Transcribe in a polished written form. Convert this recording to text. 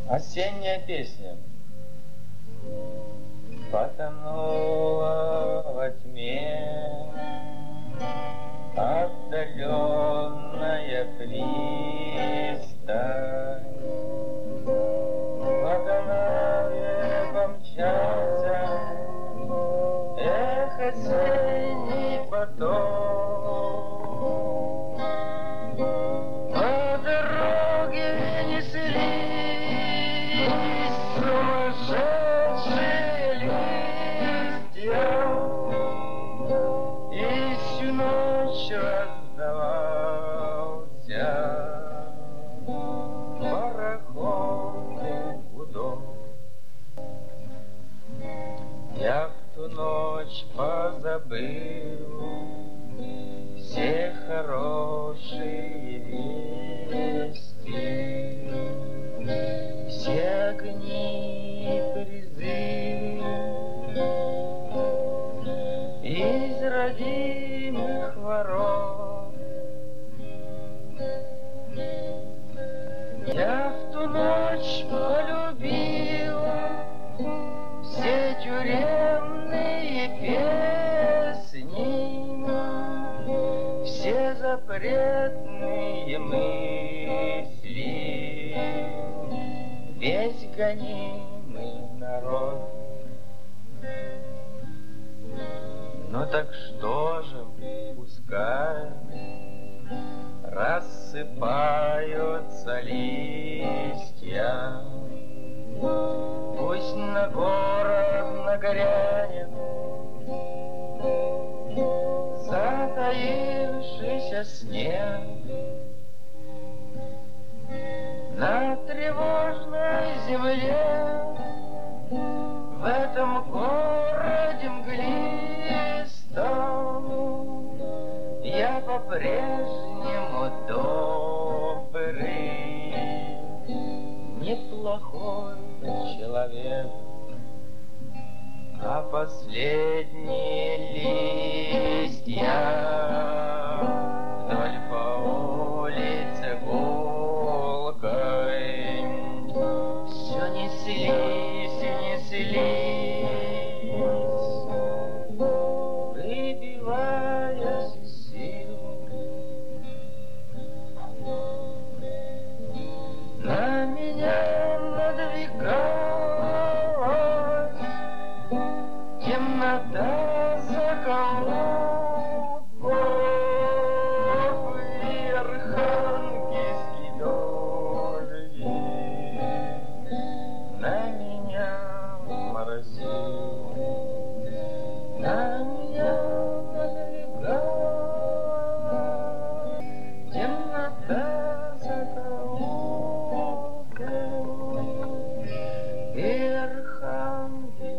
Осенняя песня потонула во тьме, отдаленная пристань. Водолазы помчался, эх, осенний поток. По дороге неслись сумасшедшие листья, и всю ночь раздавался пароходный гудок. Я в ту ночь позабыл все хорошие вести, все огни призывы из родимых ворот. Я в ту ночь полюбил все тюремные песни, все запретные мысли, весь гонимый народ. Ну так что же, пускай рассыпаются листья, пусть на город нагрянет затаившийся снег. На тревожной земле, в этом городе мглистом, я по-прежнему добрый, неплохой человек. А последние листья вдоль по улице гулкой все неслись и неслись, выбиваясь из сил. На меня надвигалась темнота заколоков и архангельский дождь на меня моросил, на меня надвигалась темнота заколоков и архангельский